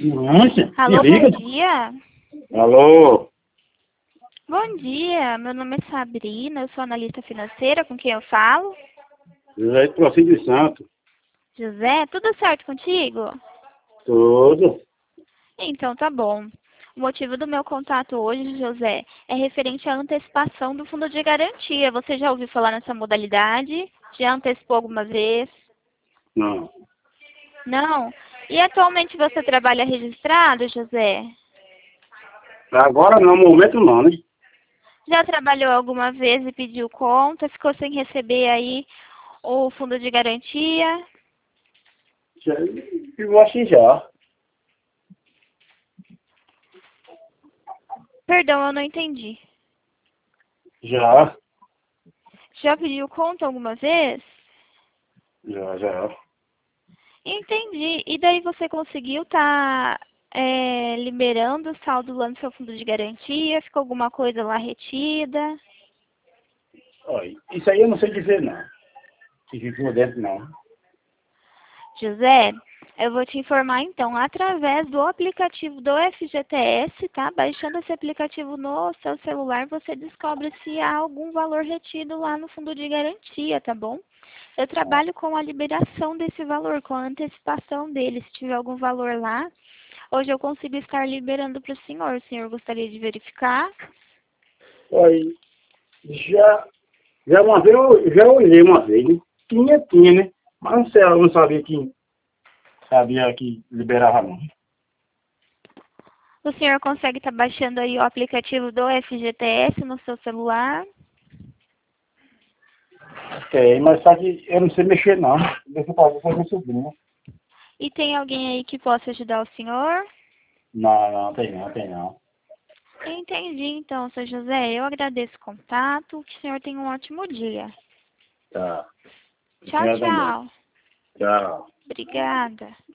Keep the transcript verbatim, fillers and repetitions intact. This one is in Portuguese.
Nossa, Alô, se liga. bom dia. Alô? Bom dia, meu nome é Sabrina, eu sou analista financeira, com quem eu falo? José de Procídio Santo. José, tudo certo contigo? Tudo. Então tá bom. O motivo do meu contato hoje, José, é referente à antecipação do fundo de garantia. Você já ouviu falar nessa modalidade? Já antecipou alguma vez? Não. Não? E atualmente você trabalha registrado, José? Agora não, no momento não, né? Já trabalhou alguma vez e pediu conta? Ficou sem receber aí o fundo de garantia? Já, eu acho que já. Perdão, eu não entendi. Já. Já pediu conta alguma vez? Já, já. Entendi. E daí você conseguiu estar liberando o saldo lá no seu fundo de garantia? Ficou alguma coisa lá retida? Olha, isso aí eu não sei dizer não. Se ficou dentro não. José, eu vou te informar então, através do aplicativo do F G T S, tá? Baixando esse aplicativo no seu celular, você descobre se há algum valor retido lá no fundo de garantia, tá bom? Eu trabalho com a liberação desse valor, com a antecipação dele. Se tiver algum valor lá, hoje eu consigo estar liberando para o senhor. O senhor gostaria de verificar? Olha, já, já uma vez eu já olhei uma vez, né? Tinha, tinha, né? Mas não sei, eu não sabia que sabia que liberava não. O senhor consegue estar baixando aí o aplicativo do F G T S no seu celular? Tem, mas só que eu não sei mexer não. Deixa eu fazer com meu sobrinho. E tem alguém aí que possa ajudar o senhor? Não, não, tem não, tem não. Entendi, então, seu José. Eu agradeço o contato. Que o senhor tenha um ótimo dia. Tá. Tchau, Obrigado também. tchau. Tchau. Obrigada.